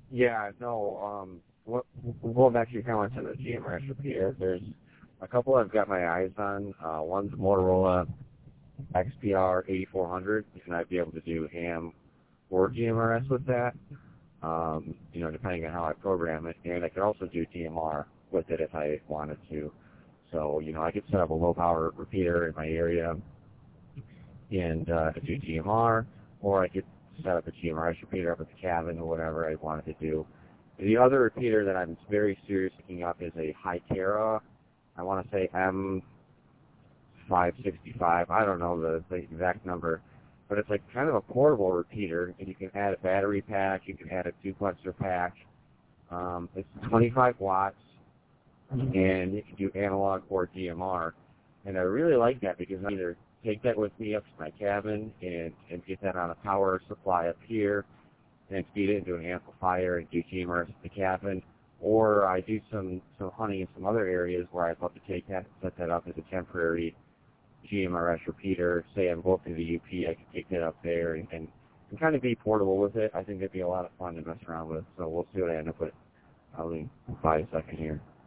Yeah, no, well, actually kind of went to the GMRS repeater. There's a couple I've got my eyes on. One's Motorola XPR 8400, and I'd be able to do ham or GMRS with that, depending on how I program it. And I could also do DMR with it if I wanted to. So, I could set up a low-power repeater in my area and do DMR, or I could set up a GMRS repeater up at the cabin or whatever I wanted to do. The other repeater that I'm very serious looking up is a Hytera. I want to say M565. I don't know the exact number, but it's like kind of a portable repeater, and you can add a battery pack, you can add a duplexer pack. It's 25 watts, and you can do analog or DMR. And I really like that because I either take that with me up to my cabin and get that on a power supply up here and feed it into an amplifier and do GMRS at the cabin. Or I do some hunting in some other areas where I'd love to take that, set that up as a temporary GMRS repeater. Say I'm going to the UP, I could take that up there and kind of be portable with it. I think it'd be a lot of fun to mess around with. So we'll see what I end up with. I'll buy a second here.